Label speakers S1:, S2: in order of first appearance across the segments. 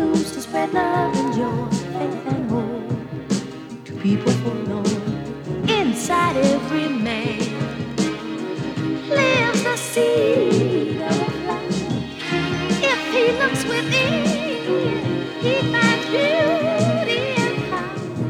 S1: blooms to spread love and joy, faith and hope to people forlorn. Inside every man lives the seed of life. If he looks within, he finds beauty and power.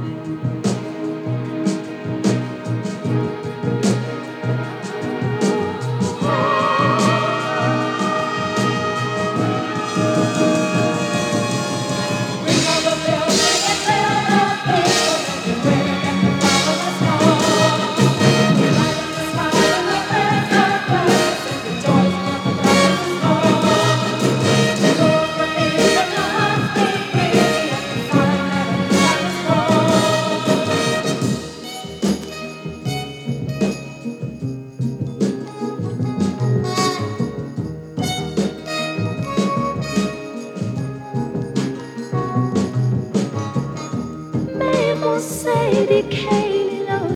S1: Say decay, love.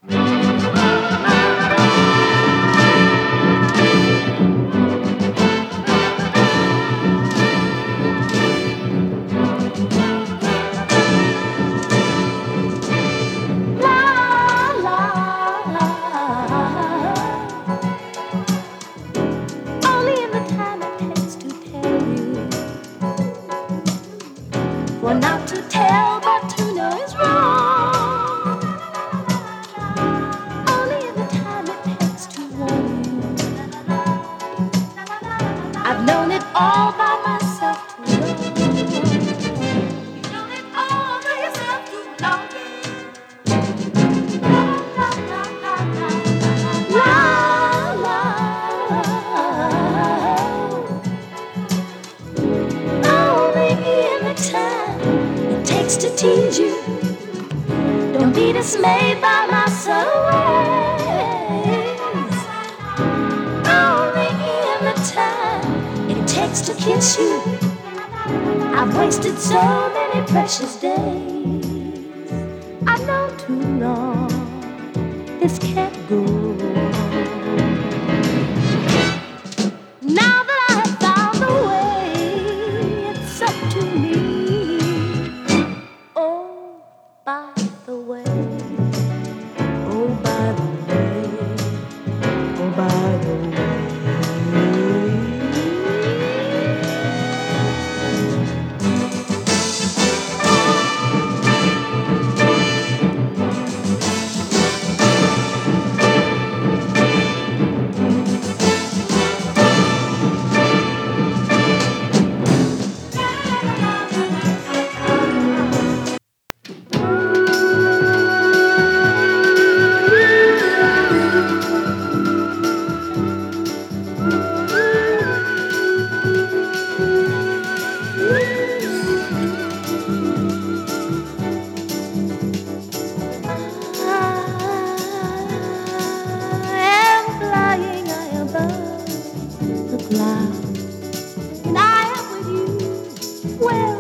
S1: Only in the time it takes to tell you. For not to tell but to know is wrong. Only in the time it takes to warn you. I've known it all by myself too long. You've known it all by yourself too long. Only in the time it takes to tease you. Don't be dismayed by my subtle ways. Only in the time it takes to kiss you. I've wasted so many precious days. I've known too long. This can't go on. Now that I have found the way, it's up to me. Oh, by the way, oh, by the way, oh, by the way. Cloud, and I am with you. Where